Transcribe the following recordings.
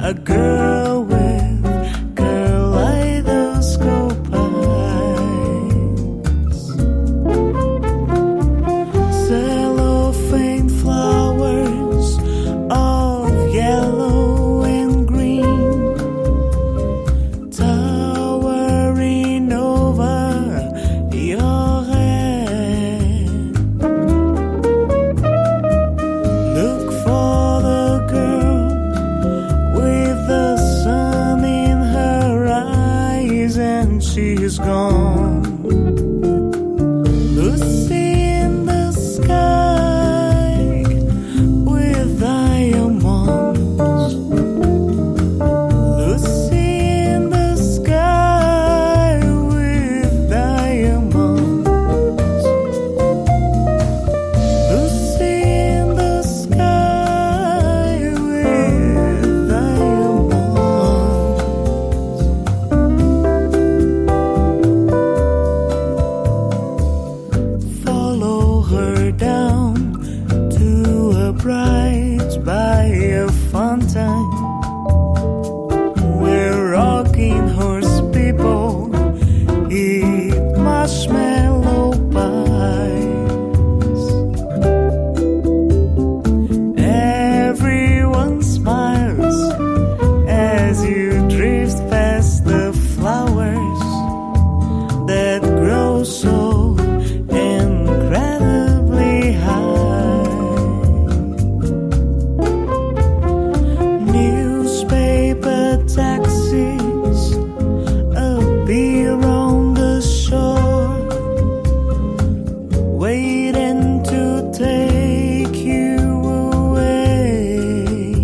a girl with kaleidoscope eyes, cellophane flowers of yellow and green, towering over your head. Look for the girl with the sun in her eyes, and she is gone. Lucy in the sky with diamonds. Lucy in the sky with diamonds. Lucy in the sky with diamonds. Follow her down to a bright by a fountain, where rocking horse people eat marshmallow pies. Everyone smiles as you drift past the flowers that grow so incredibly high. Newspaper taxis appear on the shore, waiting to take you away.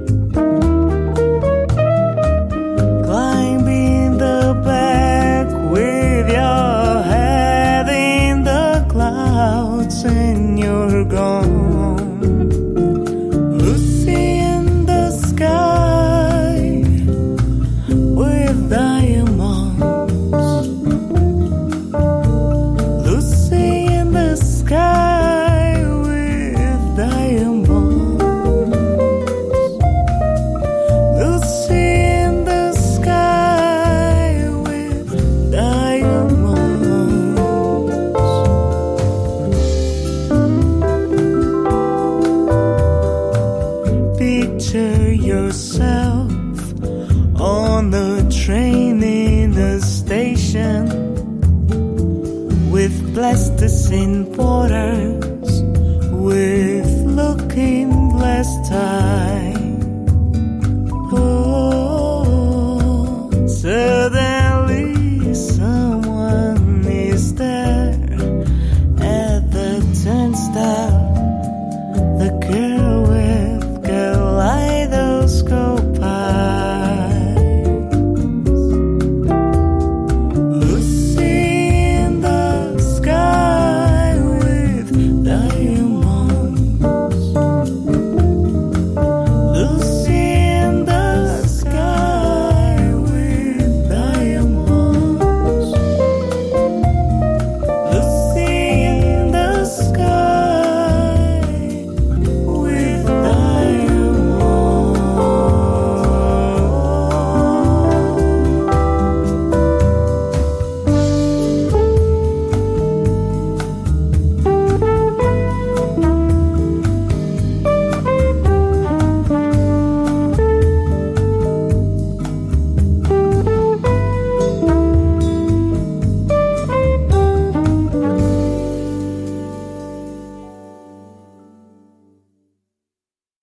Climbing the back with your head in the clouds, and you're gone. Lucy in the sky with diamonds. Lucy in the sky with diamonds. Lucy in the sky with diamonds. Picture yourself on the train in a station with plasticine porters with looking glass ties.